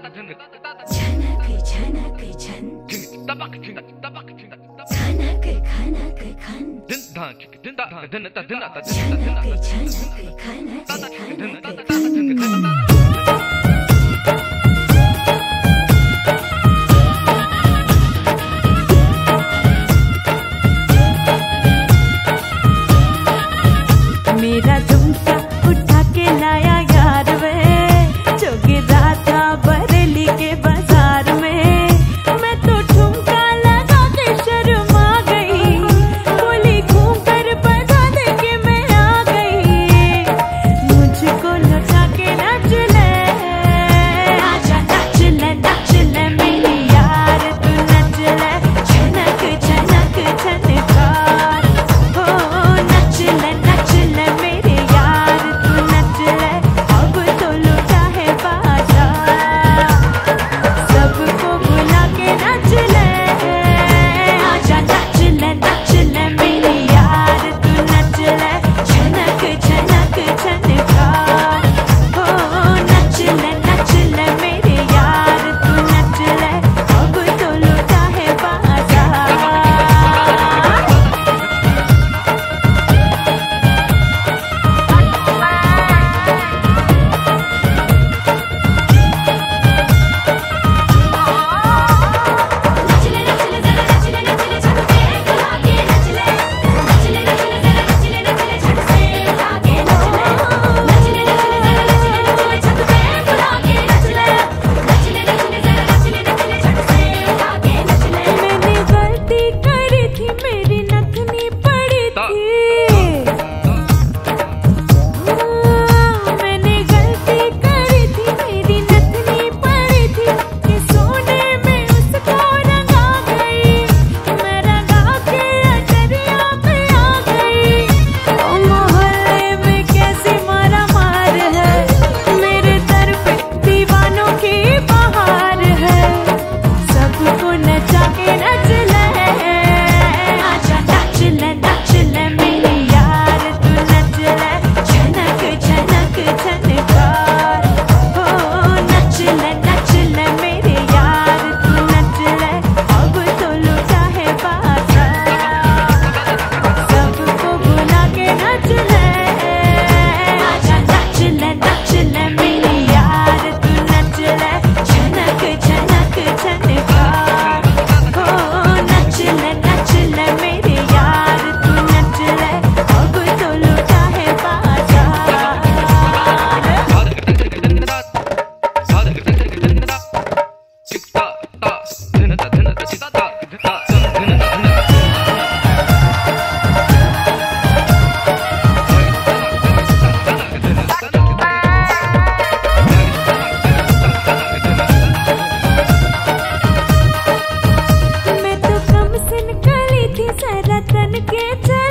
मेरा झुमका उठा के लाया यार वे, जो गिरा था बरेली के बाजार में। मैं तो ठुमका लगा के शर्मा गई, बोली घूम कर बजा दे के मैं आ गई। मुझको लुटा के नाच ले, आजा नाच ले मेरी यार, तू नाच ले छनक छनक छनकार। हो नाच ले मेरे यार, तू नच ले अब तो लुटा है बाजार। सबको बुला के नच ले, आजा नाच ले मेरे यार, तू नच ले छनक छनक छनकार। हो नच ले मेरे यार, तू नच ले अब तो लुटा है बाजार। के